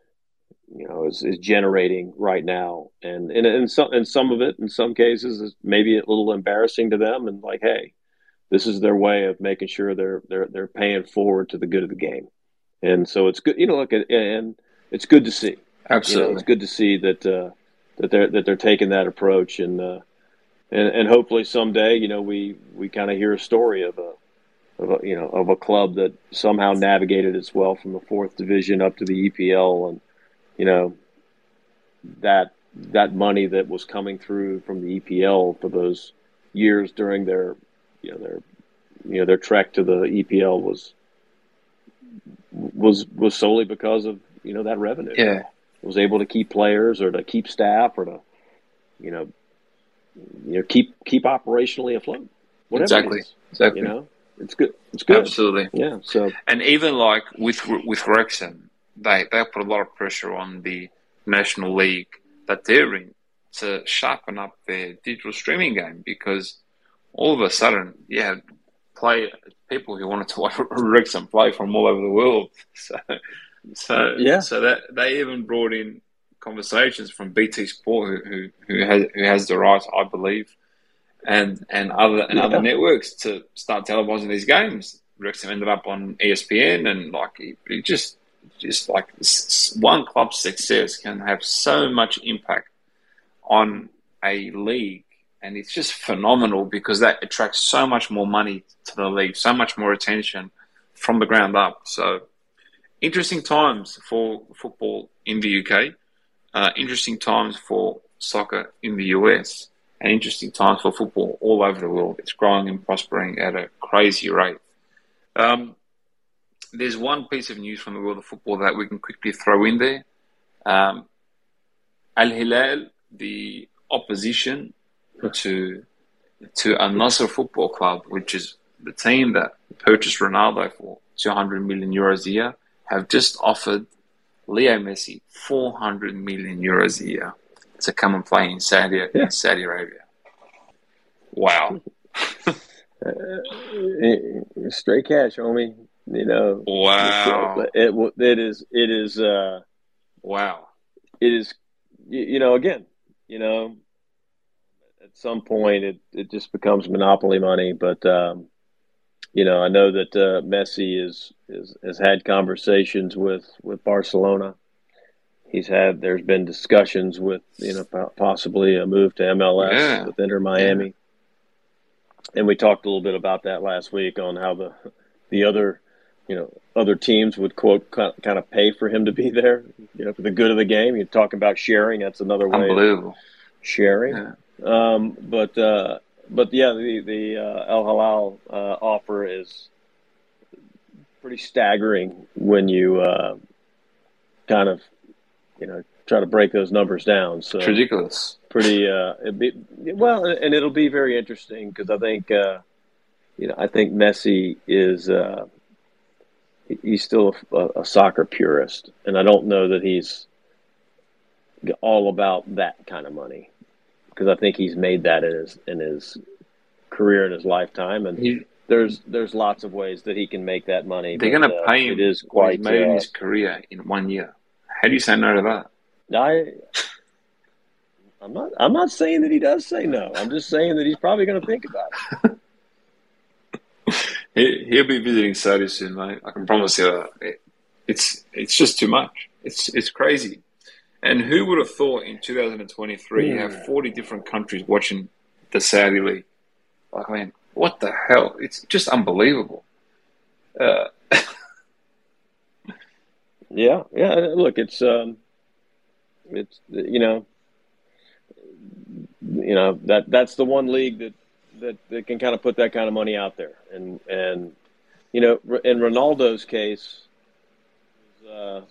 you know, is, is generating right now, and and and some and some of it, in some cases, is maybe a little embarrassing to them, and like, hey. This is their way of making sure they're they're they're paying forward to the good of the game, and so it's good. You know, look, and it's good to see. Absolutely, you know, it's good to see that uh, that they're that they're taking that approach, and uh, and and hopefully someday, you know, we we kind of hear a story of a of a you know of a club that somehow navigated as well from the fourth division up to the E P L, and you know that that money that was coming through from the E P L for those years during their You know their, you know their trek to the E P L was was was solely because of you know that revenue. Yeah, was able to keep players or to keep staff or to you know you know keep keep operationally afloat. Whatever exactly, it is, exactly. You know, it's good. It's good. Absolutely. Yeah. So and even like with with Wrexham, they they put a lot of pressure on the National League that they're in to sharpen up their digital streaming game because. All of a sudden, you had play people who wanted to watch Wrexham play from all over the world. So, so, yeah. so that they even brought in conversations from B T Sport, who who, who has who has the rights, I believe, and and other and yeah. other networks to start televising these games. Wrexham ended up on E S P N, and like it, it just just like one club's success can have so much impact on a league. And it's just phenomenal because that attracts so much more money to the league, so much more attention from the ground up. So interesting times for football in the U K, uh, interesting times for soccer in the U S, and interesting times for football all over the world. It's growing and prospering at a crazy rate. Um, there's one piece of news from the world of football that we can quickly throw in there. Um, Al Hilal, the opposition to to Al Nassr Football Club, which is the team that purchased Ronaldo for two hundred million euros a year, have just offered Leo Messi four hundred million euros a year to come and play in Saudi, yeah. in Saudi Arabia. Wow. uh, straight cash, homie. You know. Wow. It, it, it is, it is, uh, wow. It is, you, you know, again, you know, at some point, it, it just becomes monopoly money. But um, you know, I know that uh, Messi is, is has had conversations with, with Barcelona. He's had there's been discussions with you know possibly a move to M L S yeah. with Inter Miami, yeah. and we talked a little bit about that last week on how the the other you know other teams would quote kind of pay for him to be there. You know, for the good of the game. You're talking about sharing. That's another way. Unbelievable. Of sharing. Yeah. Um, but, uh, but yeah, the, the, uh, Al Hilal, uh, offer is pretty staggering when you, uh, kind of, you know, try to break those numbers down. So it's ridiculous. Pretty, uh, it'd be, well, and it'll be very interesting because I think, uh, you know, I think Messi is, uh, he's still a, a soccer purist, and I don't know that he's all about that kind of money, because I think he's made that in his in his career, in his lifetime, and He, there's there's lots of ways that he can make that money. they're but, going to uh, pay him It is what he's quite. made in Uh, his career in one year. How do you say no to that? I I'm not I'm not saying that he does say no. I'm just saying that he's probably going to think about it. He, he'll be visiting Saudi soon, mate. I can promise you that. It, it's it's just too much. It's it's crazy. And who would have thought in two thousand twenty-three you have forty different countries watching the Saudi League? Like, I mean, what the hell? It's just unbelievable. Uh, Yeah, yeah. Look, it's um, it's you know, you know that that's the one league that that, that can kind of put that kind of money out there, and and you know, in Ronaldo's case, uh,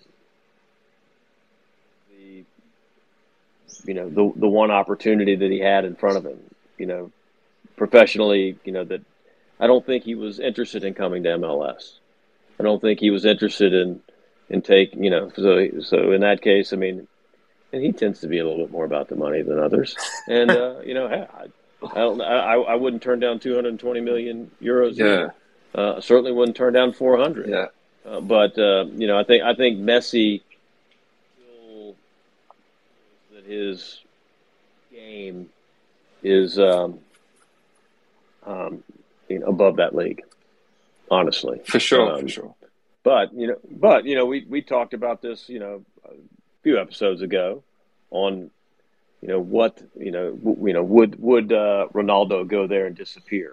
the you know the the one opportunity that he had in front of him, you know, professionally, you know that I don't think he was interested in coming to M L S. I don't think he was interested in in taking, you know, so so in that case, I mean, and he tends to be a little bit more about the money than others, and uh, you know, I, I don't, I, I wouldn't turn down two hundred twenty million euros. yeah, Uh, certainly wouldn't turn down four hundred. yeah. Uh, but uh, you know, I think I think Messi still that his game is um, um, you know, above that league, honestly. For sure, Um, for sure. But you know, but you know, we, we talked about this, you know, a few episodes ago, on, you know, what you know, w- you know, would would uh, Ronaldo go there and disappear?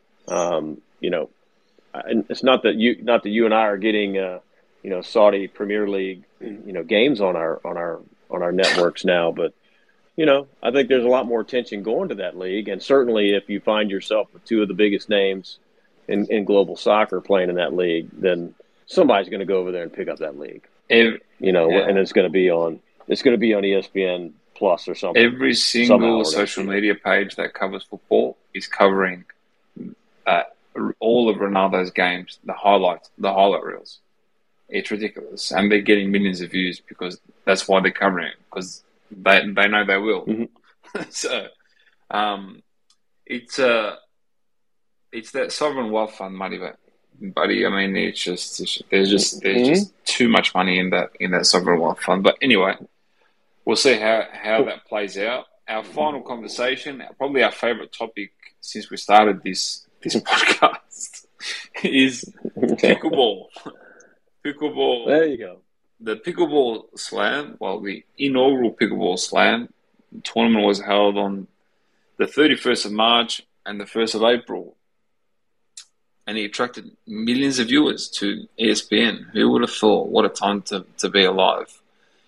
Um, you know, and it's not that you not that you and I are getting, uh, you know, Saudi Premier League, you know, games on our on our on our networks now, but you know, I think there's a lot more attention going to that league, and certainly if you find yourself with two of the biggest names in, in global soccer playing in that league, then somebody's going to go over there and pick up that league, Every, you know, yeah. and it's going to be on it's going to be on E S P N Plus or something. Every Somehow single we're gonna social see it. media page that covers football is covering uh, all of Ronaldo's games, the highlights, the highlight reels. It's ridiculous, and they're getting millions of views because that's why they're covering it, because they they know they will. Mm-hmm. So, um, it's uh, it's that sovereign wealth fund money, but buddy, I mean, it's just it's, there's just there's Mm-hmm. just too much money in that in that sovereign wealth fund. But anyway, we'll see how how that plays out. Our final conversation, probably our favorite topic since we started this this podcast, is pickleball. Pickleball. There you go. The Pickleball Slam, well, the inaugural Pickleball Slam tournament was held on the thirty-first of March and the first of April. And it attracted millions of viewers to E S P N. Who would have thought? What a time to, to be alive.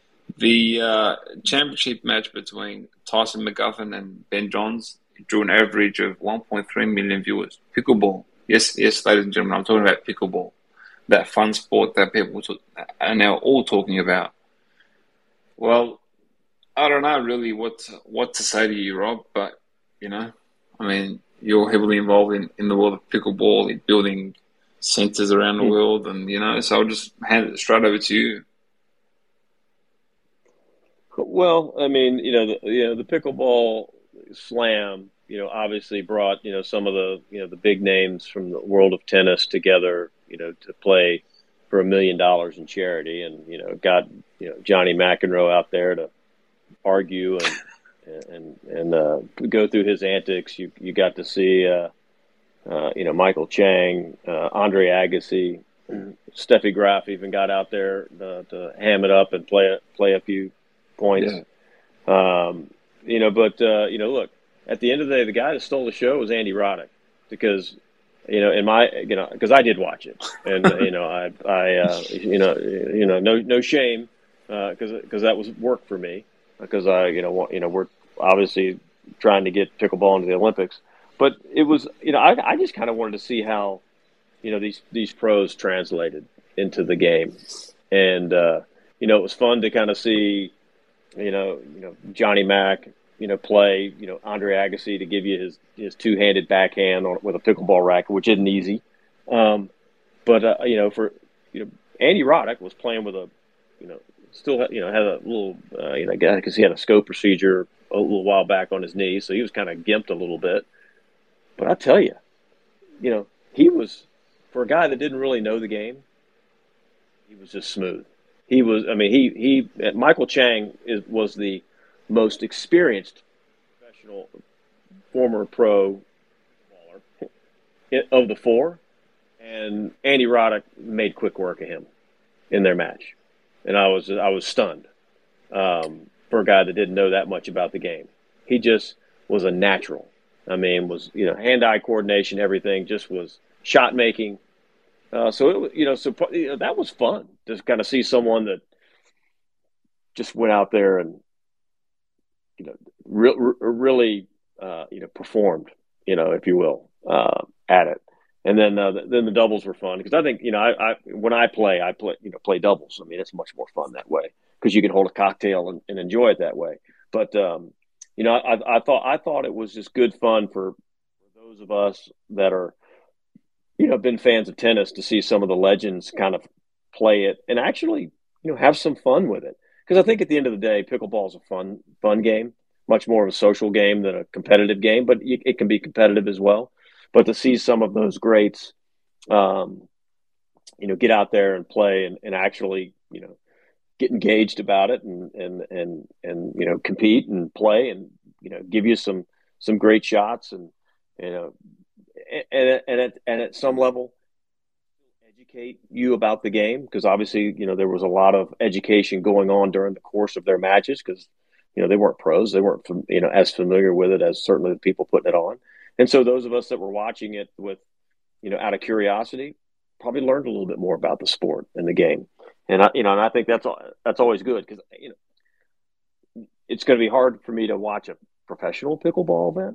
The uh, championship match between Tyson McGuffin and Ben Johns drew an average of one point three million viewers. Pickleball. Yes, yes, ladies and gentlemen, I'm talking about pickleball. That fun sport that people are now all talking about. Well, I don't know really what to, what to say to you, Rob, but, you know, I mean, you're heavily involved in, in the world of pickleball, in building centres around the world, and, you know, so I'll just hand it straight over to you. Well, I mean, you know, the, you know, the pickleball slam, you know, obviously brought, you know, some of the, you know, the big names from the world of tennis together, you know, to play for a million dollars in charity, and, you know, got, you know, Johnny McEnroe out there to argue and, and, and, uh, go through his antics. You, you got to see, uh, uh, you know, Michael Chang, uh, Andre Agassi, Steffi Graf even got out there to, to ham it up and play, play a few points. Yeah. Um, you know, but, uh, you know, look, at the end of the day, the guy that stole the show was Andy Roddick, because, you know, in my, you know, because I did watch it, and you know, I, I, uh, you know, you know, no, no shame, because uh, because that was work for me, because I, you know, want, you know, we're obviously trying to get pickleball into the Olympics, but it was, you know, I, I just kind of wanted to see how, you know, these these pros translated into the game, and uh, you know, it was fun to kind of see, you know, you know, Johnny Mac, you know, play, you know, Andre Agassi to give you his, his two-handed backhand on, with a pickleball racket, which isn't easy. Um, but, uh, you know, for you know, Andy Roddick was playing with a, you know, still you know had a little, uh, you know, because he had a scope procedure a little while back on his knee, so he was kind of gimped a little bit. But I tell you, you know, he was, for a guy that didn't really know the game, he was just smooth. He was, I mean, he he Michael Chang is was the most experienced professional former pro baller of the four, and Andy Roddick made quick work of him in their match, and I was I was stunned um, for a guy that didn't know that much about the game. He just was a natural. I mean, was you know hand-eye coordination, everything. Just was shot making. Uh, so it, you know, so you know, that was fun to kind of see someone that just went out there and you know re- re- really uh, you know performed, you know, if you will, uh, at it. And then uh, then the doubles were fun because I think you know I, I when I play I play you know play doubles. I mean, it's much more fun that way because you can hold a cocktail and, and enjoy it that way. But um, you know, I, I thought I thought it was just good fun for, for those of us that are, you know, been fans of tennis to see some of the legends kind of play it and actually, you know, have some fun with it. Because I think at the end of the day, pickleball is a fun fun game, much more of a social game than a competitive game, but it can be competitive as well. But to see some of those greats, um, you know, get out there and play and, and actually, you know, get engaged about it and, and, and, and, you know, compete and play and, you know, give you some, some great shots and, you know, and, and, at, and at some level educate you about the game. Cause obviously, you know, there was a lot of education going on during the course of their matches. Cause, you know, they weren't pros. They weren't, you know, as familiar with it as certainly the people putting it on. And so those of us that were watching it with, you know, out of curiosity, probably learned a little bit more about the sport and the game. And I, you know, and I think that's that's always good because you know it's going to be hard for me to watch a professional pickleball event,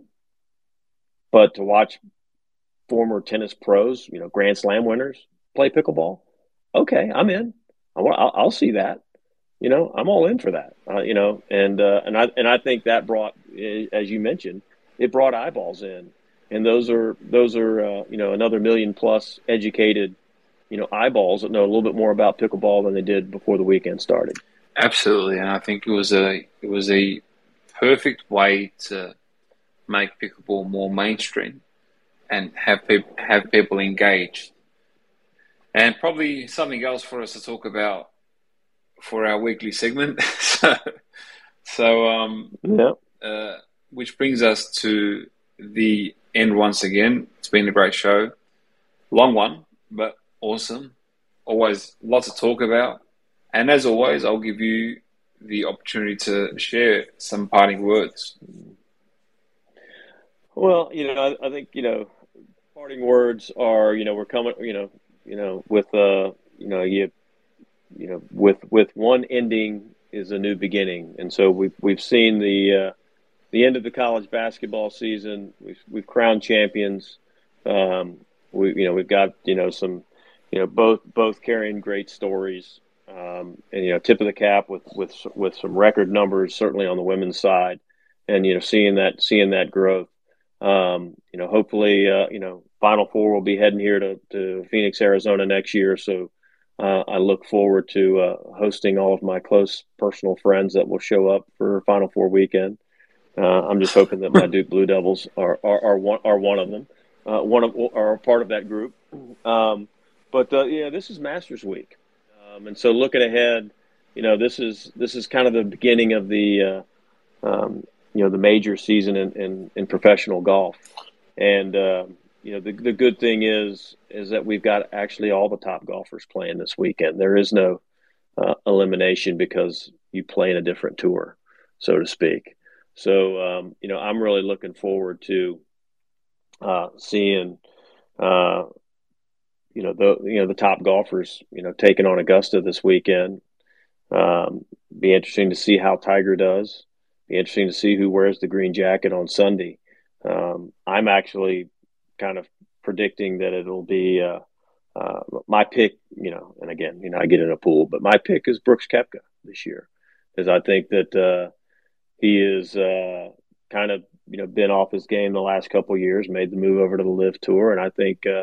but to watch former tennis pros, you know, Grand Slam winners play pickleball, okay, I'm in. I want, I'll, I'll see that. You know, I'm all in for that. Uh, you know, and uh, and I and I think that brought, as you mentioned, it brought eyeballs in, and those are those are uh, you know another million plus educated. You know, eyeballs that know a little bit more about pickleball than they did before the weekend started. Absolutely, and I think it was a it was a perfect way to make pickleball more mainstream and have people have people engaged. And probably something else for us to talk about for our weekly segment. so, so um, yeah. uh, which brings us to the end once again. It's been a great show, long one, but awesome. Always lots to talk about. And as always, I'll give you the opportunity to share some parting words. Well, you know, I, I think, you know, parting words are, you know, we're coming, you know, you know, with, uh, you know, you, you know, with, with one ending is a new beginning. And so we've, we've seen the, uh, the end of the college basketball season. We've, we've crowned champions. Um, we, you know, we've got, you know, some, you know, both both carrying great stories, um, and you know, tip of the cap with with with some record numbers, certainly on the women's side, and you know, seeing that seeing that growth. Um, you know, hopefully, uh, you know, Final Four will be heading here to, to Phoenix, Arizona next year. So uh, I look forward to uh, hosting all of my close personal friends that will show up for Final Four weekend. Uh, I'm just hoping that my Duke Blue Devils are are, are one are one of them, uh, one of are part of that group. Um, But uh, yeah, this is Masters Week, um, and so looking ahead, you know, this is this is kind of the beginning of the uh, um, you know the major season in, in, in professional golf, and uh, you know the the good thing is is that we've got actually all the top golfers playing this weekend. There is no uh, elimination because you play in a different tour, so to speak. So um, you know, I'm really looking forward to uh, seeing. Uh, you know, the, you know, the top golfers, you know, taking on Augusta this weekend. Um, be interesting to see how Tiger does. Be interesting to see who wears the green jacket on Sunday. Um, I'm actually kind of predicting that it'll be uh, uh, my pick, you know, and again, you know, I get in a pool, but my pick is Brooks Koepka this year because I think that uh, he is uh, kind of, you know, been off his game the last couple of years, made the move over to the Live Tour. And I think, uh,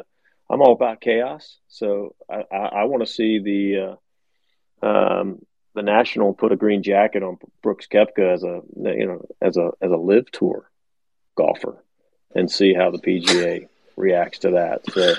I'm all about chaos. So I, I, I want to see the uh, um, the National put a green jacket on Brooks Koepka as a you know as a as a live tour golfer, and see how the P G A reacts to that. So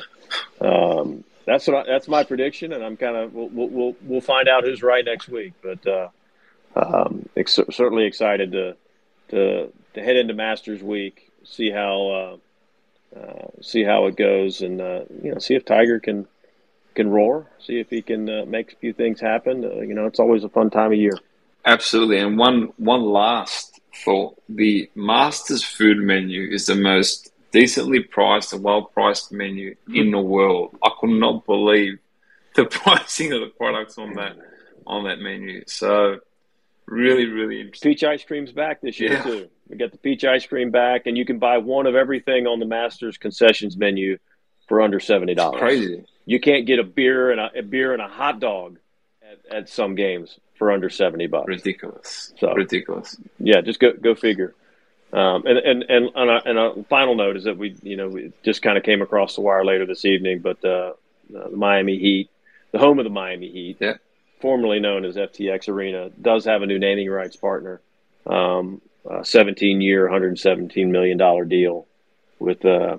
um, that's what I, that's my prediction, and I'm kind of we'll, we'll we'll find out who's right next week. But uh, um, ex- certainly excited to to to head into Masters Week, see how uh, uh, see how it goes, and uh, you know see if Tiger can can roar, see if he can uh, make a few things happen. Uh, you know, it's always a fun time of year. Absolutely, and one one last thought: the Masters food menu is the most decently priced and well-priced menu in the world. I could not believe the pricing of the products on that on that menu. So, really, really interesting. Peach ice cream's back this year Yeah. too. We got the peach ice cream back, and you can buy one of everything on the Masters concessions menu for under seventy dollars. Crazy. You can't get a beer and a, a beer and a hot dog at, at some games for under seventy bucks. Ridiculous. So Ridiculous. yeah, just go go figure. Um, and and and and a, and a final note is that we you know we just kind of came across the wire later this evening, but uh, the Miami Heat, the home of the Miami Heat, Yeah. formerly known as F T X Arena, does have a new naming rights partner, um, a seventeen-year, one hundred seventeen million dollars deal with uh,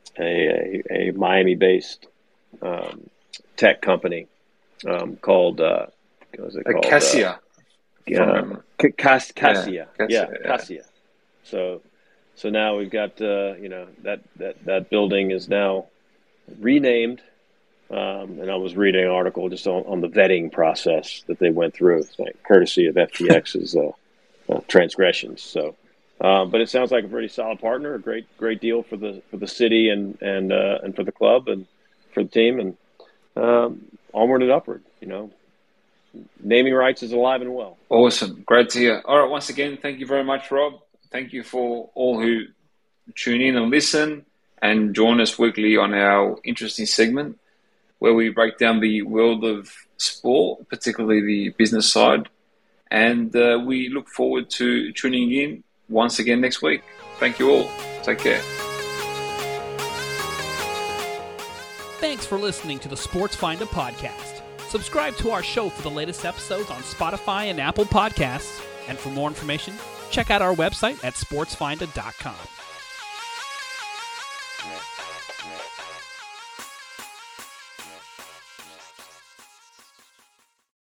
a, a, a Miami-based um, tech company um, called, uh, what was it called? Acacia. Uh, yeah, C- Cas- Cassia. Yeah, Yeah, Cassia, yeah. Cassia. So, so now we've got, uh, you know, that, that, that building is now renamed. Um, and I was reading an article just on, on the vetting process that they went through, it's like courtesy of F T X's uh, uh, transgressions. So, um, but it sounds like a pretty solid partner, a great great deal for the for the city and and uh, and for the club and for the team, and um, onward and upward. You know, naming rights is alive and well. Awesome. Great to hear. All right. Once again, thank you very much, Rob. Thank you for all who tune in and listen and join us weekly on our interesting segment, where we break down the world of sport, particularly the business side. And uh, we look forward to tuning in once again next week. Thank you all. Take care. Thanks for listening to the Sports Finder podcast. Subscribe to our show for the latest episodes on Spotify and Apple Podcasts. And for more information, check out our website at sports finder dot com.